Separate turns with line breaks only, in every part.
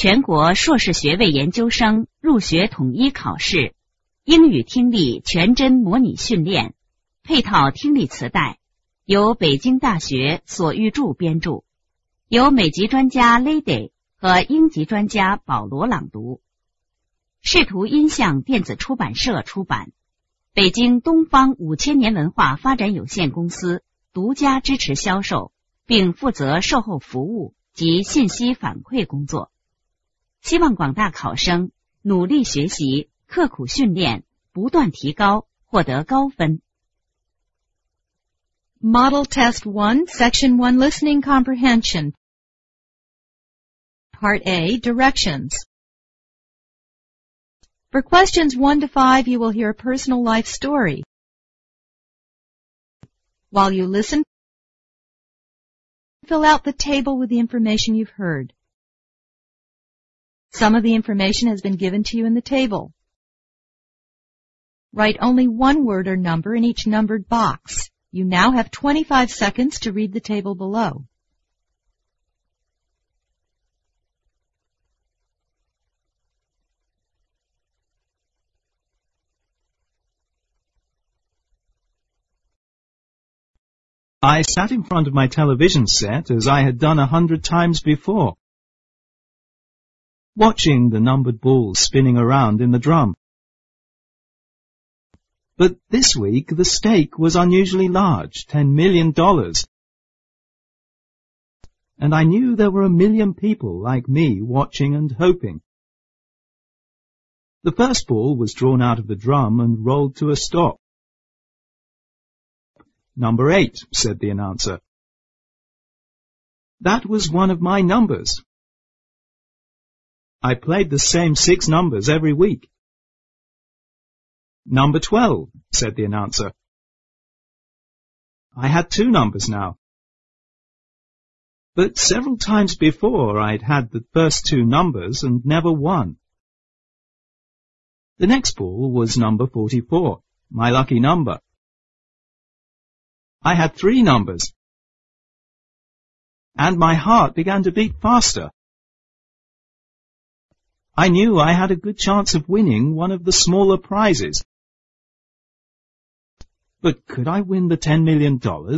全国硕士学位研究生入学统一考试，英语听力全真模拟训练，配套听力磁带，由北京大学索玉柱编著，由美籍专家 Lady 和英籍专家保罗朗读，视图音像电子出版社出版，北京东方5000年文化发展有限公司独家支持销售，并负责售后服务及信息反馈工作。希望广大考生努力学习，刻苦训练，不断提高，获得高分。
Model Test 1, Section 1 Listening Comprehension. Part A, Directions. For questions 1 to 5, you will hear a personal life story. While you listen, fill out the table with the information you've heard. Some of the information has been given to you in the table. Write only one word or number in each numbered box. You now have 25 seconds to read the table below.
I sat in front of my television set as I had done 100 times before, watching the numbered balls spinning around in the drum. But this week the stake was unusually large, $10 million. And I knew there were 1 million people like me watching and hoping. The first ball was drawn out of the drum and rolled to a stop. "Number 8, said the announcer. That was one of my numbers. I played the same 6 numbers every week. "Number 12, said the announcer. I had 2 numbers now. But several times before I'd had the first 2 numbers and never won. The next ball was number 44, my lucky number. I had 3 numbers, and my heart began to beat faster. I knew I had a good chance of winning one of the smaller prizes. But could I win the $10 million?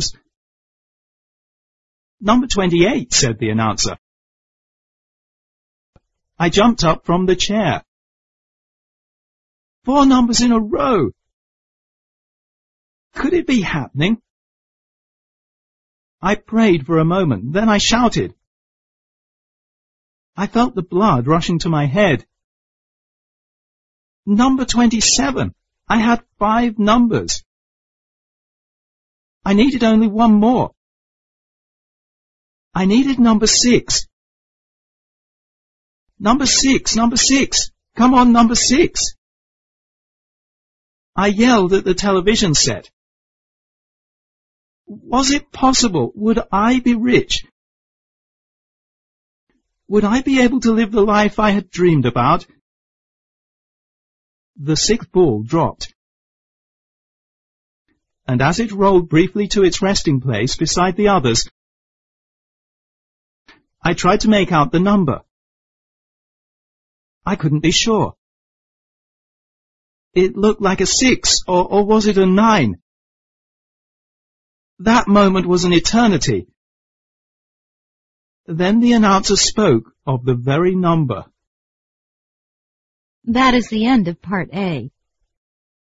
"Number 28, said the announcer. I jumped up from the chair. 4 numbers in a row. Could it be happening? I prayed for a moment, then I shouted. I felt the blood rushing to my head. Number 27. I had 5 numbers. I needed only 1 more. I needed number 6. Number 6, number 6. Come on, number 6. I yelled at the television set. Was it possible? Would I be rich? Would I be able to live the life I had dreamed about? The 6th ball dropped, and as it rolled briefly to its resting place beside the others, I tried to make out the number. I couldn't be sure. It looked like a 6, or was it a 9? That moment was an eternity. Then the announcer spoke of the very number.
That is the end of Part A.